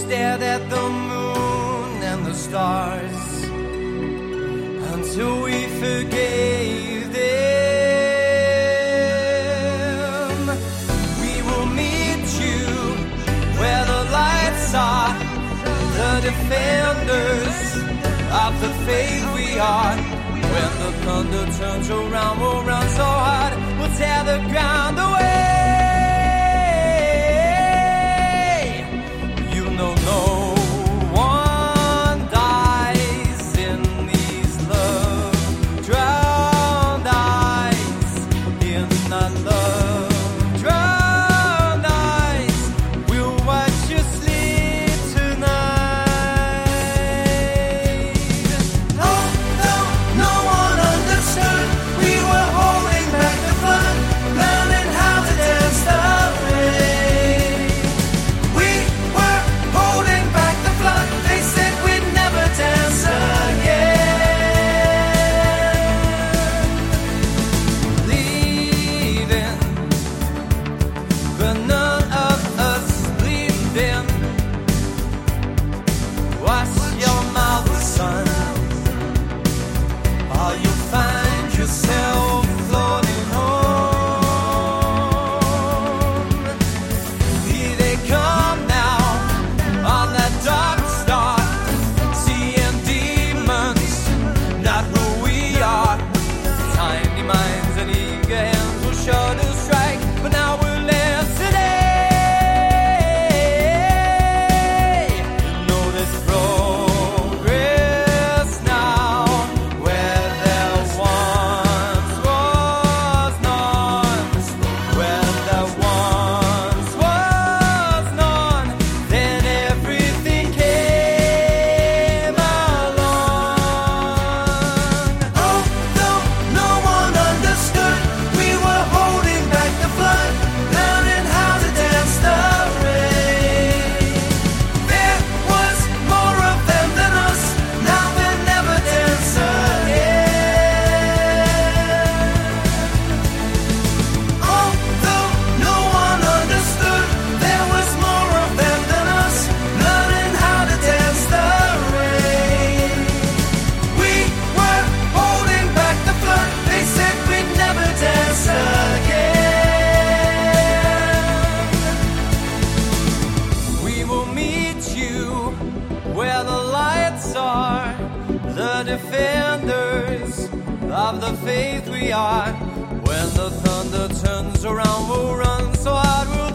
stared at the moon and the stars until we forgave them. We will meet you where the lights are, the defenders of the faith we are. When the thunder turns around, we'll run so hard, we'll tear the ground away. You know no one dies in these love-drowned eyes, in the love-drowned eyes. We'll watch you sleep tonight. No, no, no one understood. We were holding back the flood, learning how to dance the rain. We were holding back the flood. They said we'd never dance again. Leaving, but none of us believed in. Wash your mouth, son, or you'll find yourself floating home. Here they come now on that dark star, seeing demons, not who we are. Tiny minds and eager hands will sure to strike, but now we're left today. You know there's progress now where there once was none. Where there once was none, then everything came along. Oh, no, no one understood. We were holding back the flood, learning how to dance the rain. There was more of them than us. Now they'll never dance again. Although no one understood, there was more of them than us, learning how to dance the rain. We were holding back the flood. They said we'd never dance again. We will meet you where the lights are, the defenders of the faith we are. When the thunder turns around, we'll run so hard we'll